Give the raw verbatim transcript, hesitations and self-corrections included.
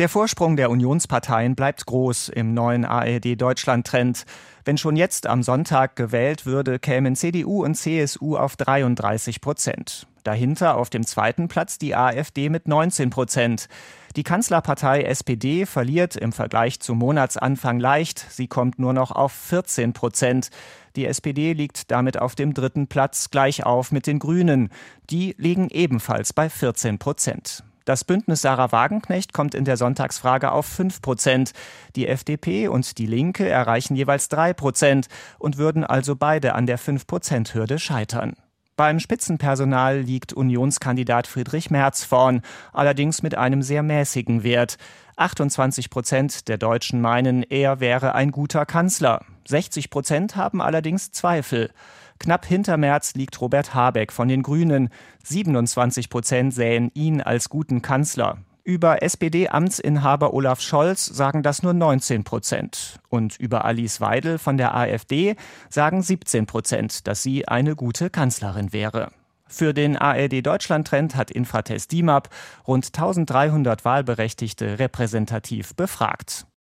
Der Vorsprung der Unionsparteien bleibt groß im neuen A R D-Deutschland-Trend. Wenn schon jetzt am Sonntag gewählt würde, kämen C D U und C S U auf dreiunddreißig Prozent. Dahinter auf dem zweiten Platz die AfD mit neunzehn Prozent. Die Kanzlerpartei S P D verliert im Vergleich zum Monatsanfang leicht. Sie kommt nur noch auf vierzehn Prozent. Die S P D liegt damit auf dem dritten Platz gleich auf mit den Grünen. Die liegen ebenfalls bei vierzehn Prozent. Das Bündnis Sarah Wagenknecht kommt in der Sonntagsfrage auf fünf Prozent. Die F D P und die Linke erreichen jeweils drei Prozent und würden also beide an der fünf Prozent Hürde scheitern. Beim Spitzenpersonal liegt Unionskandidat Friedrich Merz vorn, allerdings mit einem sehr mäßigen Wert. achtundzwanzig Prozent der Deutschen meinen, er wäre ein guter Kanzler. sechzig Prozent haben allerdings Zweifel. Knapp hinter Merz liegt Robert Habeck von den Grünen. siebenundzwanzig Prozent sähen ihn als guten Kanzler. Über S P D-Amtsinhaber Olaf Scholz sagen das nur neunzehn Prozent. Und über Alice Weidel von der AfD sagen siebzehn Prozent, dass sie eine gute Kanzlerin wäre. Für den A R D-Deutschland-Trend hat Infratest D I M A P rund eintausenddreihundert Wahlberechtigte repräsentativ befragt.